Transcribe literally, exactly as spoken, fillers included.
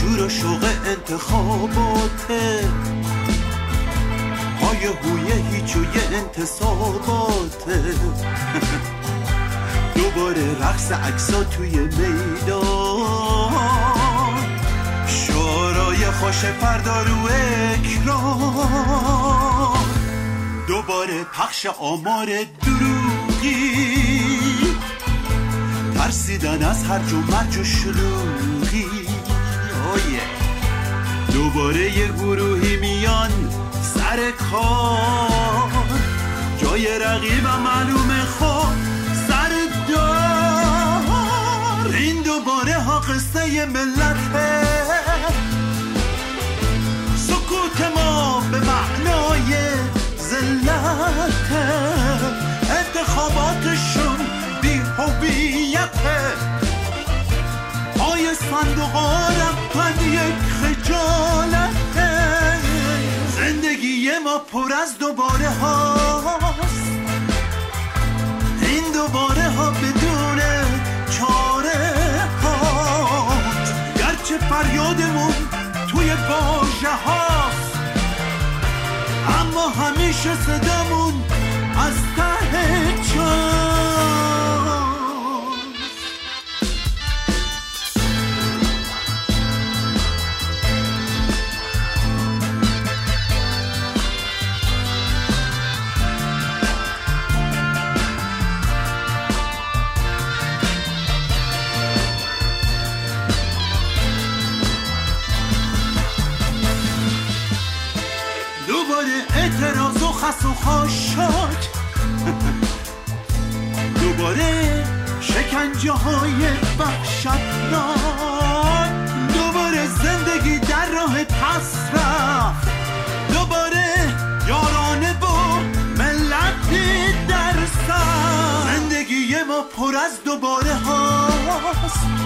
شور و شوق انتخاباته، های هویه هیچ و یه انتصاباته. دوباره رقص عکسا توی میدان، شعرهای خوش فردا رو اکران، دوباره پخش آمار دروغی، ترسیدن از هرج و مرج و شلوغی. آیه دوباره یه گروهی میان سر کار، جای رقیبم معلومه خب سر دار. این دوباره ها قصه ملته، سکوت ما به معنای ذلته، انتخاباتشون بی هویته، پای صندوقا رفتن یک خجالته. زندگی ما پر از دوباره هاست، این دوباره ها بدون چاره هاست. گرچه فریادمون توی واژه هاست، اما همیشه صدامون از ته جاست. دوباره اعتراض و خس و خاشاک، دوباره شکنجه های وحشتناک، دوباره زندگی در راه پس رفت، دوباره یارانه و ملتی در سر. زندگی ما پر از دوباره هاست،